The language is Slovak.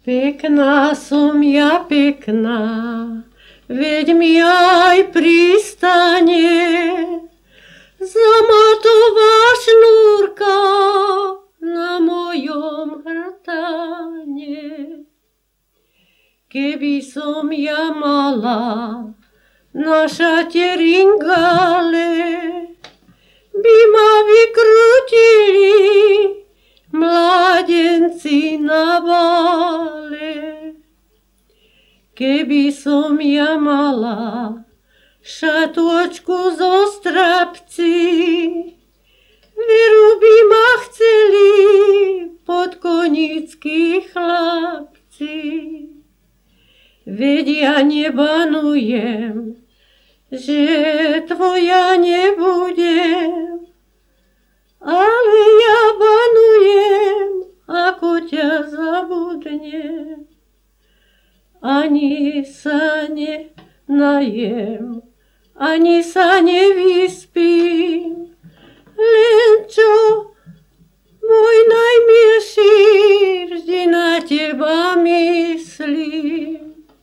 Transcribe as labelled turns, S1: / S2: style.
S1: Pekná som ja pekná, veď mi aj pristane zamatová šnúrka na mojom hrtane. Keby som ja mala na šate ringale, by ma vykrútili mládenci na bále. Keby som ja mala šatôčku zo strapci, veru by ma chceli podkonickí chlapci. Veď ja nebanujem, že tvoja nebudem, ale ja banujem, ako ťa zabudnem. Ani sa nenajem, ani sa nevyspím, len čo môj